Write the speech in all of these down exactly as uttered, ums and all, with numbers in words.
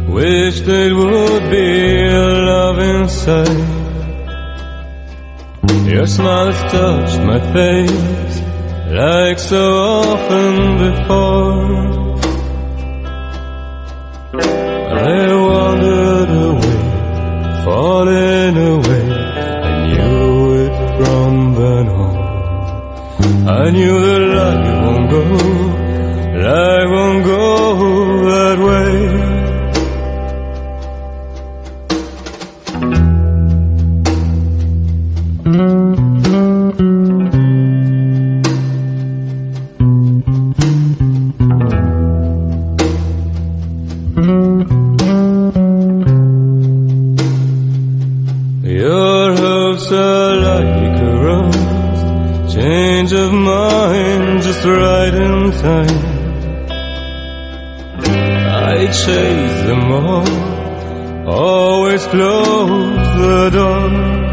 wished it would be a loving sight. Your smile has touched my face like so often before. I wandered away, falling away. I knew it from then on. I knew that life won't go, life won't go that way. Your hopes are like a rose, change of mind just right in time. I chase them all, always close the door.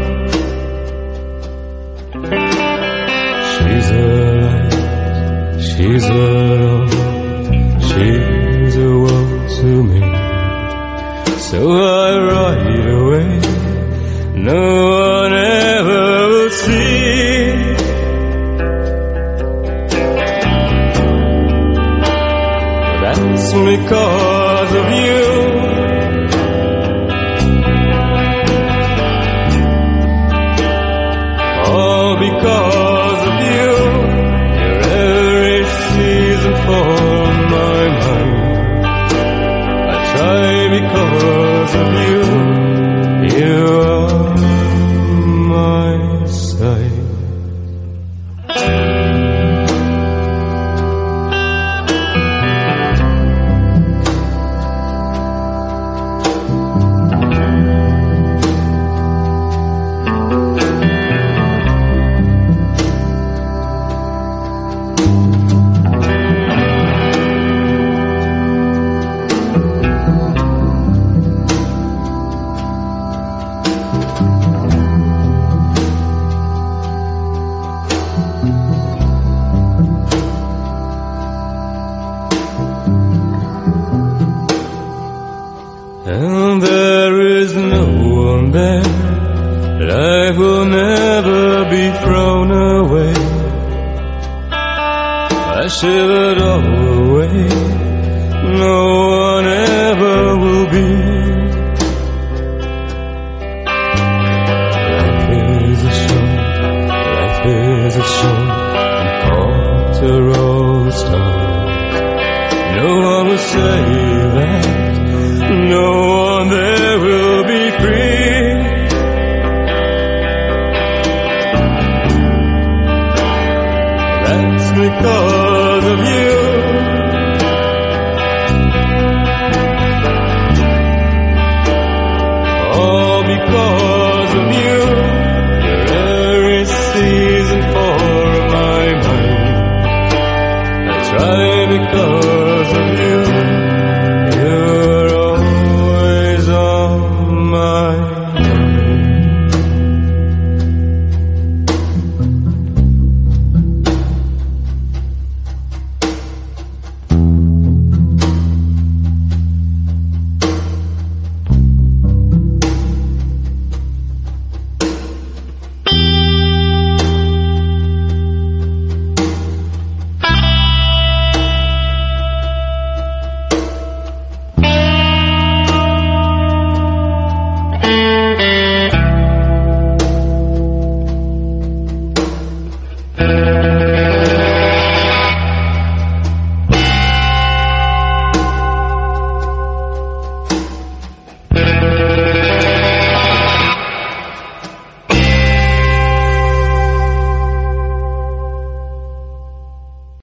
She's a light, she's a love, she's a world to me. So I ride away, no one ever will see. That's because of you. All because of you. You're every season for my mind. I try because of you. You are my sight. And there is no one there. Life will never be thrown away. I shivered all the way. No one ever